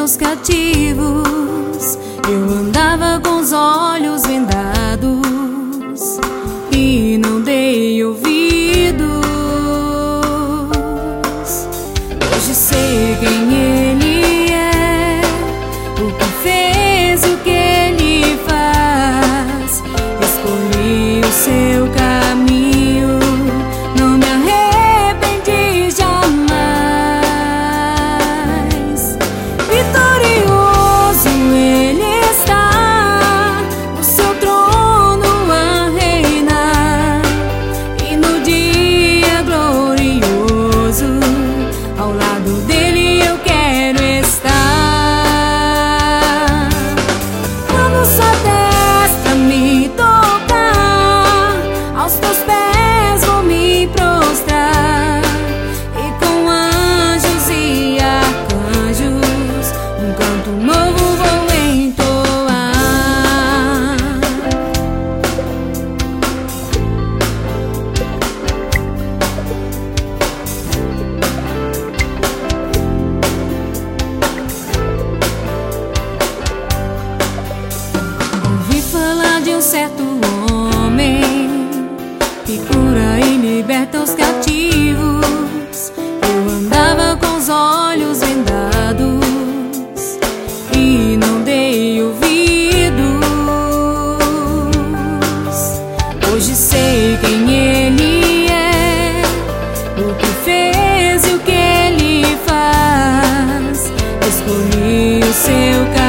liberta os cativos. Eu andava com os olhos vendados e não dei ouvidos. Hoje sei quem Ele é, o que fez e o que Ele faz. Escolhi o seu caminho, não me arrependi jamais. Vitorioso Ele está, no seu trono a reinar, e no dia glorioso, ao lado dele eu quero estar. Quando sua destra me tocar, aos teus pés vou me prostrar, e com anjos e arcanjos um canto novo vou entoar. Ouvi falar de um certo homem que cura e liberta os cativos. Eu andava com os olhos vendados e não dei ouvidos. Hoje sei quem Ele é, o que fez e o que Ele faz. Escolhi o seu caminho,